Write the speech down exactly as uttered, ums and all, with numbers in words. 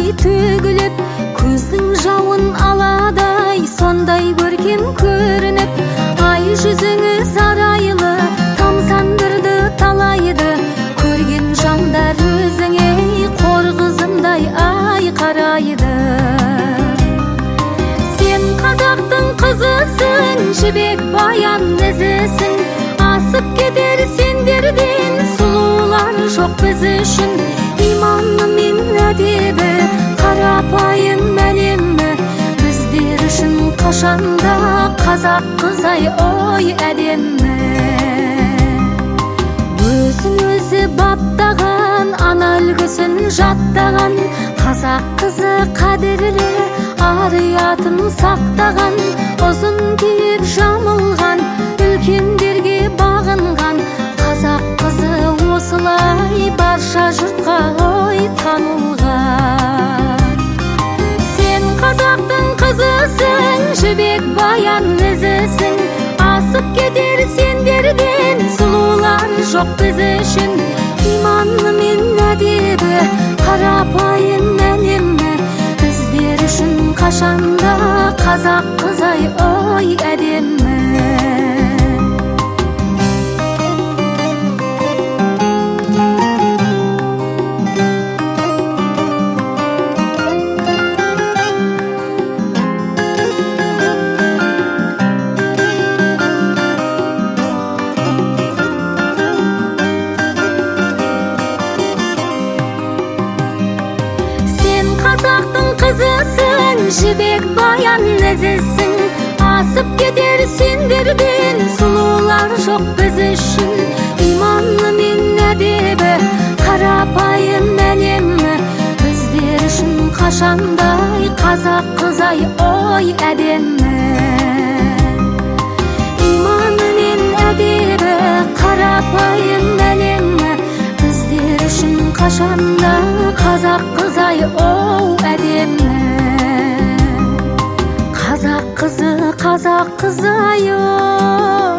ой төгіліп, көздің жауын аладай сондай көркем көрініп, ай жүзіңіз арайлы тамсандырды талайды, көрген жандар өзіңе қор қызындай ай қарайды. Сен қазақтың қызысың, жібек баян ізісің, асып кетер сендерден сұлулар жоқ біз үшін. Иманы мен әдебі, қарапайым әлемі, біздер үшін қашанда қазақ қызай ой әдемі. Өзін өзі баптаған, ана үлгісін жаттаған, қазақ қызы қадірлі, ар-ұятын сақтаған, ұзын киіп жамылған, үлкендерге бағынған, қазақ қызы осылай барша жұртқа ой танылған. Сен қазақтың қызысың, жібек баян ізісің, асып кетер сендерден сұлулар жоқ біз үшін. Иманы мен әдебі, қарапайым әлемі, біздер үшін қашанда қазақ қызай ой әдемі. Қазақтың қызысың, жібек баян ізісің, асып кетер сендерден сұлулар жоқ біз үшін. Иманы мен әдебі, қарапайым әлемі, біздер үшін қашандай қазақ қызай ой әдемі. Иманы мен әдебі, қарапайым әлемі, біздер үшін қашанда қазақ қызай оу әдемі. Қазақ қызы, қазақ қызай оу.